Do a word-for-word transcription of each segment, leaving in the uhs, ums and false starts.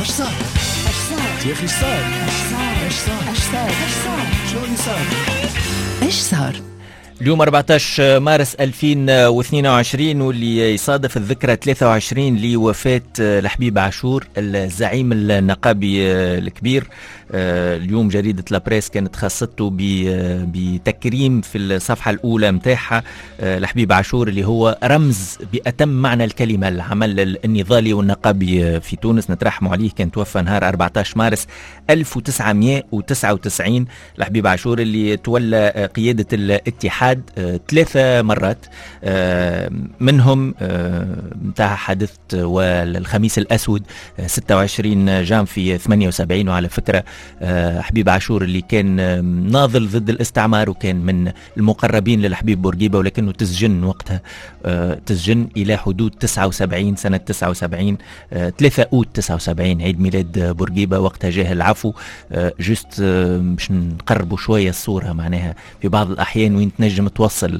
اش صار اش صار يا اخي صار اش صار اش صار اش صار شلون صار ايش صار. اليوم أربعة عشر مارس ألفين واثنين وعشرين واللي يصادف الذكرى ثلاثة وعشرين لوفاة الحبيب عاشور الزعيم النقابي الكبير. اليوم جريدة لابريس كانت خاصته بتكريم في الصفحة الأولى متاعها الحبيب عاشور اللي هو رمز بأتم معنى الكلمة العمل النضالي والنقابي في تونس. نترحموا عليه، كان توفى نهار أربعة عشر مارس ألف وتسعمائة وتسعة وتسعين. الحبيب عاشور اللي تولى قيادة الاتحاد ثلاثة مرات، منهم متاع حادث والخميس الأسود ستة وعشرين جانفي ثمانية وسبعين. وعلى فكرة حبيب عاشور اللي كان ناضل ضد الاستعمار وكان من المقربين للحبيب بورقيبة، ولكنه تسجن وقتها، تسجن إلى حدود تسعة وسبعين سنة تسعة وسبعين ثلاثة أوت تسعة وسبعين عيد ميلاد بورقيبة. وقتها جاه العفو. جست باش نقربوا شوية الصورة، معناها في بعض الأحيان وين تنجم توصل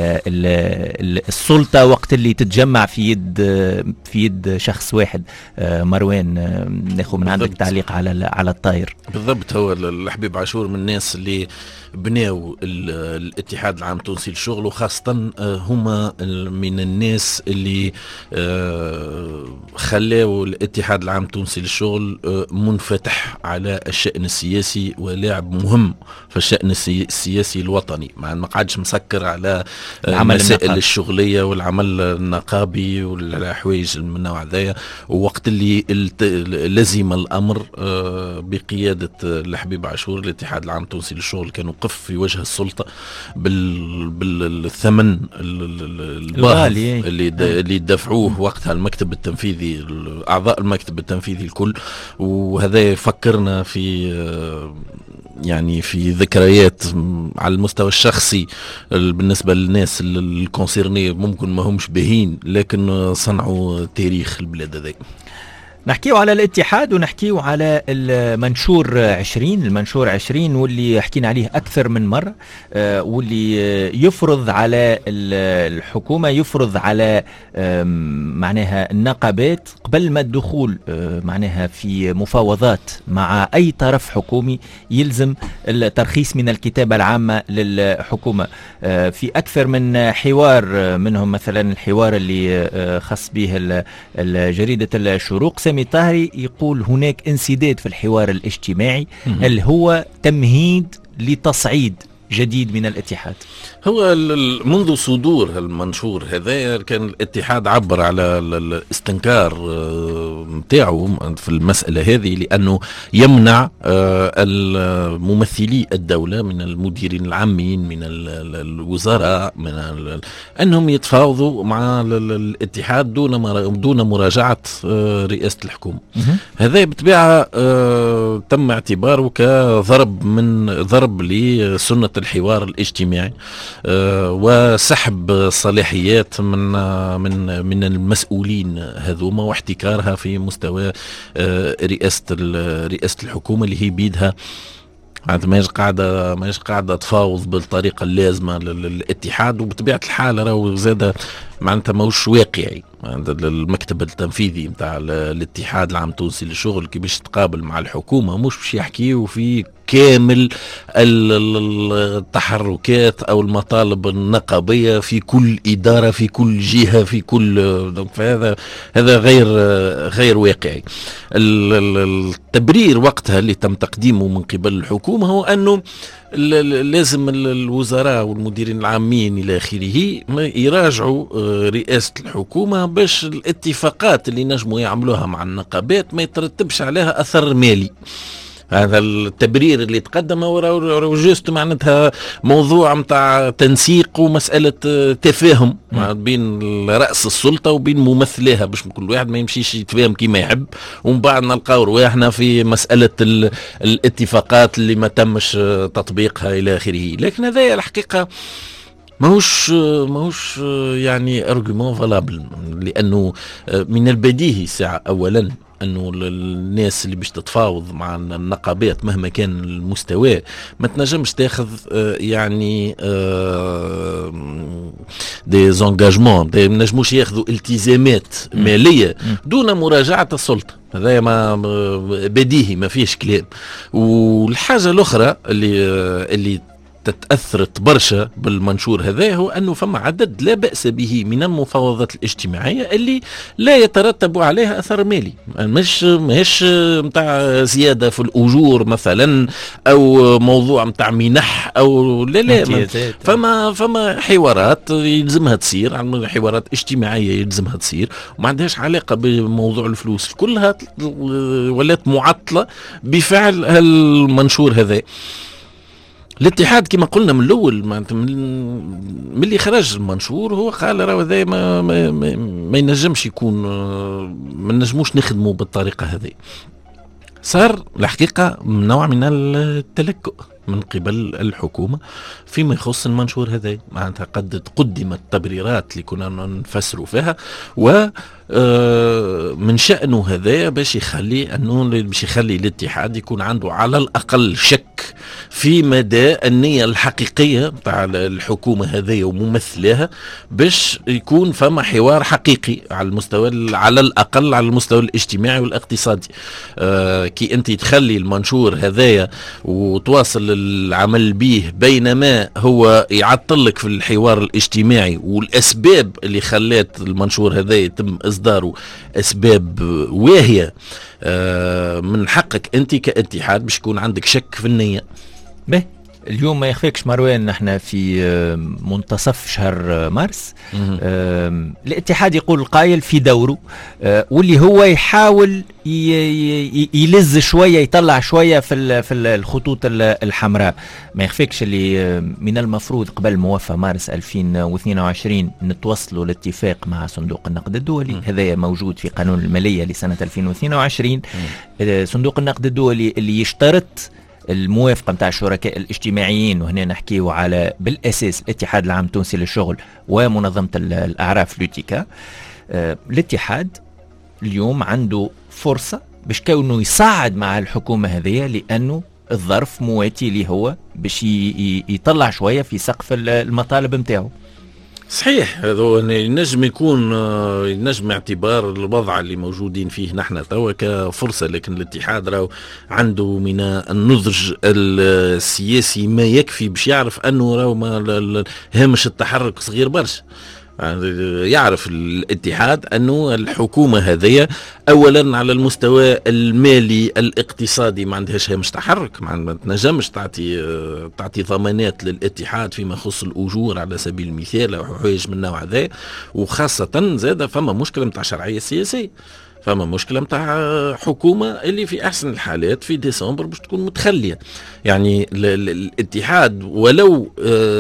السلطة وقت اللي تتجمع في يد في يد شخص واحد. مروان، ناخذ من عندك تعليق على على الطاير. بالضبط، هو الحبيب عاشور من الناس اللي بناو الاتحاد العام التونسي للشغل، وخاصة هما من الناس اللي خلاو الاتحاد العام التونسي للشغل منفتح على الشأن السياسي ولاعب مهم في الشأن السياسي الوطني، مع ما قعدش مسكر على المسائل الشغلية والعمل النقابي والحوايج من النوع ذا. ووقت اللي لزم الأمر بقيادة الحبيب عاشور الاتحاد العام التونسي للشغل كانوا قف في وجه السلطة بال... بالثمن الباهظ اللي اللي دفعوه وقتها المكتب التنفيذي، أعضاء المكتب التنفيذي الكل. وهذا يفكرنا في يعني في ذكريات على المستوى الشخصي بالنسبة للناس الكونسيرني، ممكن ما همش باهين لكن صنعوا تاريخ البلاد هذا. نحكيو على الاتحاد ونحكيو على المنشور عشرين المنشور عشرين واللي حكينا عليه أكثر من مرة، آه واللي يفرض على الحكومة، يفرض على آه معناها النقابات قبل ما الدخول آه معناها في مفاوضات مع أي طرف حكومي يلزم الترخيص من الكتابة العامة للحكومة. آه في أكثر من حوار، آه منهم مثلا الحوار اللي آه خاص به جريدة الشروق. سامي طاهري يقول هناك انسداد في الحوار الاجتماعي اللي هو تمهيد لتصعيد جديد من الاتحاد. هو منذ صدور المنشور هذا كان الاتحاد عبر على الاستنكار متاعه في المسألة هذه، لأنه يمنع الممثلي الدولة من المديرين العامين من الوزراء من أنهم يتفاوضوا مع الاتحاد دون دون مراجعة رئاسة الحكومة. هذا بطبيعة تم اعتباره كضرب من ضرب لسنة الحوار الاجتماعي، أه وسحب صلاحيات من من من المسؤولين هذوما واحتكارها في مستوى أه رئاسة رئاسة الحكومة اللي هي بيدها. ما قاعدة ما قاعدة تفاوض بالطريقة اللازمة للاتحاد، وبطبيعة الحال راهو زاد معناتها موش واقعي. المكتب التنفيذي نتاع الاتحاد العام التونسي للشغل كي باش تقابل مع الحكومة مش باش يحكيوا في كامل التحركات او المطالب النقابية في كل إدارة في كل جهة في كل، فهذا هذا غير غير واقعي. التبرير وقتها اللي تم تقديمه من قبل الحكومة هو أنه لازم الوزراء والمديرين العامين إلى آخره يراجعوا رئاسة الحكومة باش الاتفاقات اللي نجموا يعملوها مع النقابات ما يترتبش عليها أثر مالي. هذا التبرير اللي تقدم هو جوست معناتها موضوع متاع تنسيق ومسألة تفاهم بين رأس السلطة وبين ممثلها باش كل واحد ما يمشيش يتفاهم كيما يحب، ومن بعد نلقاو رواحنا في مسألة الاتفاقات اللي ما تمش تطبيقها إلى آخره. لكن هذا الحقيقة ماهوش ماهوش يعني ارجيومون فالابل، لانه من البديهي ساعه اولا انه الناس اللي باش تتفاوض مع النقابات مهما كان المستوى ما تنجمش تاخذ يعني دي زونجاجمون، ما نجموش ياخذوا التزامات ماليه دون مراجعه السلطه. هذا ما بديهي ما فيش كلام. والحاجه الاخرى اللي اللي تتأثرت برشا بالمنشور هذا هو أنه فما عدد لا بأس به من المفاوضات الاجتماعية اللي لا يترتب عليها أثر مالي، مش مش متاع زيادة في الأجور مثلا أو موضوع متاع منح أو لا لا فما فما حوارات يلزمها تصير، حوارات اجتماعية يلزمها تصير وما عندهاش علاقة بموضوع الفلوس، كلها ولات معطلة بفعل المنشور هذا. الاتحاد كما قلنا من الاول من اللي خرج المنشور هو قال راهو هذا ما, ما, ما, ما ينجمش يكون، ما نجموش نخدموا بالطريقه هذه. صار الحقيقه نوع من التلكؤ من قبل الحكومه فيما يخص المنشور هذا، معناتها قد قدمت تبريرات اللي كنا نفسروا فيها و من شأنه هذا باش يخلي انه باش يخلي الاتحاد يكون عنده على الاقل شك في مدى النية الحقيقية تاع الحكومة هذه وممثلها باش يكون فما حوار حقيقي على المستوى على الاقل على المستوى الاجتماعي والاقتصادي. آه كي انت تخلي المنشور هذايا وتواصل العمل به بينما هو يعطلك في الحوار الاجتماعي، والاسباب اللي خلات المنشور هذا يتم إصداره أسباب واهية، من حقك أنت كاتحاد باش يكون عندك شك في النية. به اليوم ما يخفيكش مروان نحن في منتصف شهر مارس، الاتحاد يقول القائل في دوره واللي هو يحاول يلز شوية يطلع شوية في في الخطوط الحمراء. ما يخفيكش اللي من المفروض قبل موافقة مارس ألفين واثنين وعشرين نتوصلوا لاتفاق مع صندوق النقد الدولي، هذا موجود في قانون المالية لسنة ألفين واثنين وعشرين. صندوق النقد الدولي اللي يشترط الموافقة متاع الشركاء الاجتماعيين، وهنا نحكيه على بالأساس الاتحاد العام التونسي للشغل ومنظمة الأعراف لوتيكا. آه الاتحاد اليوم عنده فرصة باش كونه يصعد مع الحكومة هذه، لأنه الظرف مواتي لي هو باش يطلع شوية في سقف المطالب متاعه. صحيح، هذا ينجم يكون ينجم اعتبار الوضع اللي موجودين فيه نحن توا كفرصة، لكن الاتحاد راهو عنده من النضج السياسي ما يكفي باش يعرف انه راهو هامش التحرك صغير برشا. يعرف الاتحاد أنه الحكومة هذه أولا على المستوى المالي الاقتصادي ما عندهاش هامش تحرك، ما تنجمش تعطي تعطي ضمانات للاتحاد فيما يخص الأجور على سبيل المثال أو حوايج من النوع هذا، وخاصة زاد فما مشكلة متاع شرعية سياسية، فما مشكلة متاع حكومة اللي في أحسن الحالات في ديسمبر باش تكون متخلية. يعني الاتحاد ولو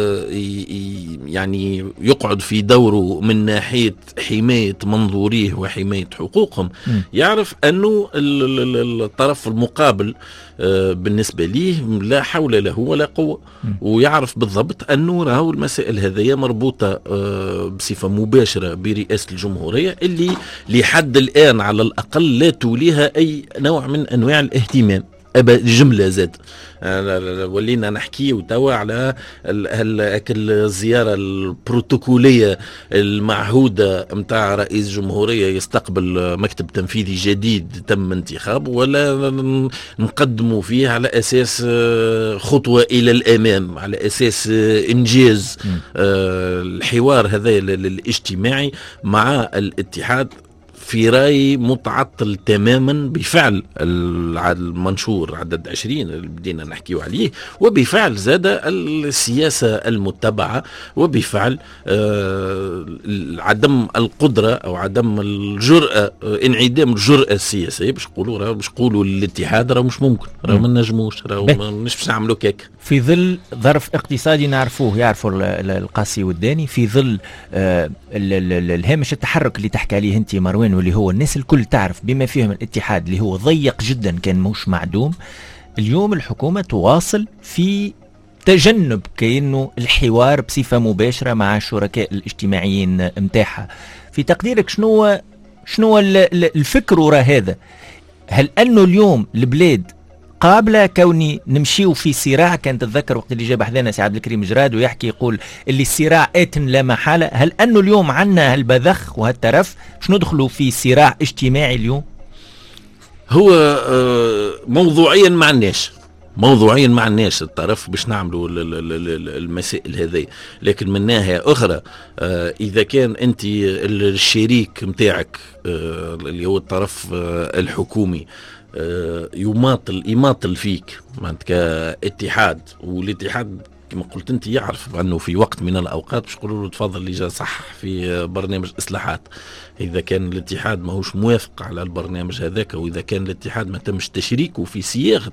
يعني يقعد في دوره من ناحية حماية منظوريه وحماية حقوقهم، يعرف أنه الطرف المقابل بالنسبة ليه لا حول له ولا قوة، ويعرف بالضبط أنه راهو المسائل هذه مربوطة بصفة مباشرة برئاسة الجمهورية اللي لحد الآن على الأقل لا توليها أي نوع من أنواع الاهتمام جملة زاد. ولينا نحكي وتوا على الزيارة البروتوكولية المعهودة متاع رئيس جمهورية يستقبل مكتب تنفيذي جديد تم انتخابه، ولا نقدموا فيه على أساس خطوة إلى الأمام، على أساس إنجاز الحوار هذا الاجتماعي مع الاتحاد في رأي متعطل تماما بفعل المنشور عدد عشرين اللي بدينا نحكيه عليه، وبفعل زاد السياسة المتبعة، وبفعل آه عدم القدرة أو عدم الجرأة، انعدام الجرأة السياسية باش نقولوا راه باش نقولوا للاتحاد راه مش ممكن، راه ما نجموش، راه مش باش نعملوا كيك في ظل ظرف اقتصادي نعرفوه، يعرفوا القاسي والداني، في ظل آه الهامش التحرك اللي تحكي عليه انت مروان، واللي هو الناس الكل تعرف بما فيهم الاتحاد اللي هو ضيق جدا كان مش معدوم. اليوم الحكومة تواصل في تجنب كأنه الحوار بصفة مباشرة مع الشركاء الاجتماعيين متاعها. في تقديرك شنو شنو الفكر وراء هذا؟ هل أنه اليوم البلاد قابلة كوني نمشيو في صراع؟ كان تتذكر وقت اللي جاب حذانا سي عبد الكريم جراد ويحكي يقول اللي الصراع آت لا محالة. هل أنه اليوم عنا هالبذخ وهالترف باش ندخلوا في صراع اجتماعي اليوم؟ هو موضوعيا ما عناش موضوعيا ما عناش الطرف باش نعملوا المسائل هذه، لكن من ناحية أخرى إذا كان أنت الشريك متاعك اللي هو الطرف الحكومي يماطل يماطل فيك معناتها كاتحاد، والاتحاد كما قلت انت يعرف انه في وقت من الاوقات باش يقولوا له تفضل اللي جا صح في برنامج اصلاحات. اذا كان الاتحاد ماهوش موافق على البرنامج هذاك، واذا كان الاتحاد ما تمش تشريكه في صياغه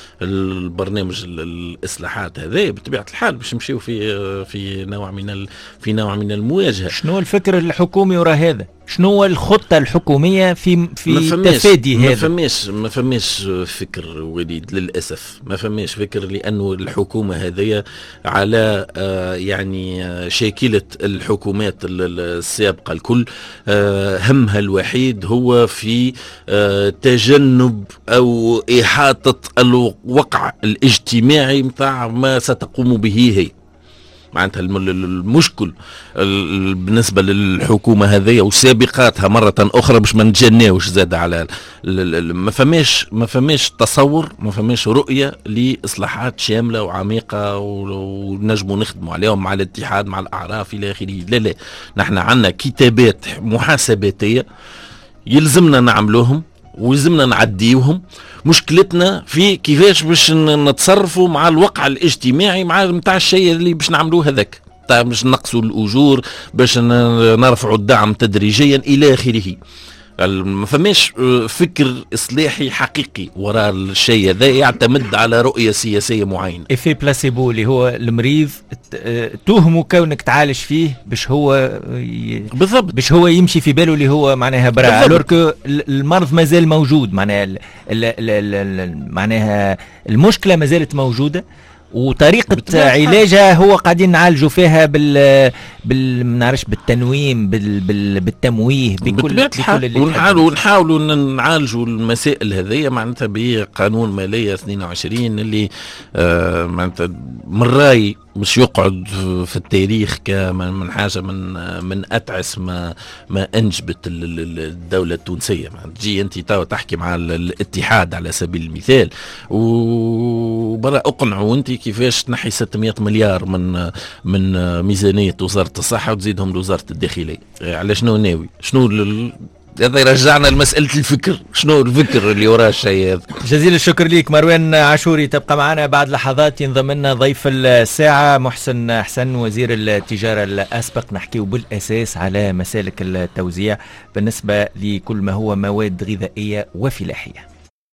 البرنامج الاصلاحات هذا، بطبيعه الحال باش نمشيو في في نوع من في نوع من المواجهه. شنو الفكر الحكومي وراء هذا؟ شنو الخطه الحكوميه في في تفادي هذا؟ ما فماش ما فماش فكر وليد للاسف، ما فماش فكر، لانه الحكومه هذه على آه يعني آه شاكله الحكومات السابقه الكل آه همها الوحيد هو في آه تجنب او احاطه الوقع الاجتماعي متاع ما ستقوم به هي. معناتها المشكل بالنسبة للحكومة هذه وسابقاتها مرة أخرى باش ما نتجناوش زاد على ما فماش ما فماش تصور، ما فماش رؤية لإصلاحات شاملة وعميقة ونجموا نخدموا عليهم مع الاتحاد مع الأعراف إلى آخره. لا لا، نحن عندنا كتابات محاسباتية يلزمنا نعملوهم ويلزمنا نعديوهم. مشكلتنا في كيفاش باش نتصرفوا مع الواقع الاجتماعي مع متاع الشيء اللي باش نعملوه هذاك، باش نقصوا الأجور، باش نرفعوا الدعم تدريجيا إلى آخره. ما فماش فكر إصلاحي حقيقي وراء الشيء هذا يعتمد على رؤية سياسية معينة. إفي بلاسيبو اللي هو المريض توهمه كونك تعالج فيه باش هو ي... بالضبط باش هو يمشي في باله اللي هو معناها براء، الورك المرض ما زال موجود، معناها ال... ال... ال... ال... معناها المشكلة ما زالت موجودة، وطريقة علاجها هو قاعدين نعالجوا فيها بال بال منعرفش بالتنويم بال... بال... بالتمويه بكل بكل ونحاولوا ونحاولوا نعالجوا المسائل هذه معناتها بقانون مالية اثنين وعشرين اللي آه معناتها من رأي مش يقعد في التاريخ كمن حاجة من من أتعس ما ما أنجبت الدولة التونسية. تجي أنت تاو تحكي مع الاتحاد على سبيل المثال وبرا أقنعوا أنت كيفاش تنحي ستمائة مليار من من ميزانية وزارة الصحة وتزيدهم لوزارة الداخلية. على شنو ناوي؟ شنو هذا يرجعنا لمسألة الفكر، شنو الفكر اللي وراء الشيء هذا؟ جزيل الشكر ليك مروان عاشوري. تبقى معنا بعد لحظات ينضم لنا ضيف الساعة محسن حسن وزير التجارة الأسبق، نحكيه بالأساس على مسالك التوزيع بالنسبة لكل ما هو مواد غذائية وفلاحية.